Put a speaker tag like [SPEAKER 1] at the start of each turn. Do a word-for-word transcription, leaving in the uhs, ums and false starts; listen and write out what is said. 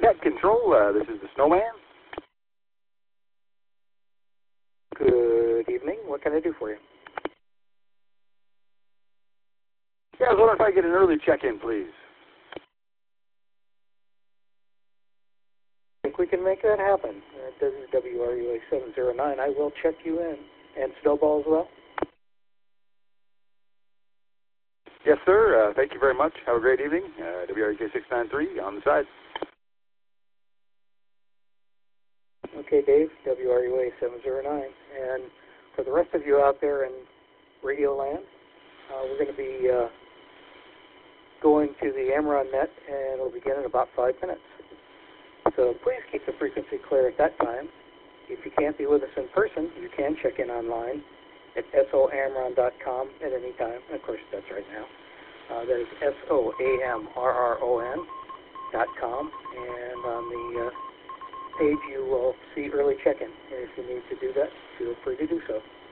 [SPEAKER 1] Cat Control, uh, this is the Snowman.
[SPEAKER 2] Good evening. What can I do for you?
[SPEAKER 1] Yeah, I was wondering if I could get an early check-in, please.
[SPEAKER 2] I think we can make that happen. Uh, this is W R U A seven zero nine. I will check you in. And Snowball as well?
[SPEAKER 1] Yes, sir. Uh, thank you very much. Have a great evening. Uh, W R U K six nine three on the side.
[SPEAKER 2] Okay, Dave, W R U A seven zero nine. And for the rest of you out there in Radio Land, uh, we're going to be uh, going to the Amron net, and it'll begin in about five minutes. So please keep the frequency clear at that time. If you can't be with us in person, you can check in online at S O amron dot com at any time. Of course, that's right now. Uh, that is S O A M R R O N dot com. And on the uh, page, you will see early check-in. And if you need to do that, feel free to do so.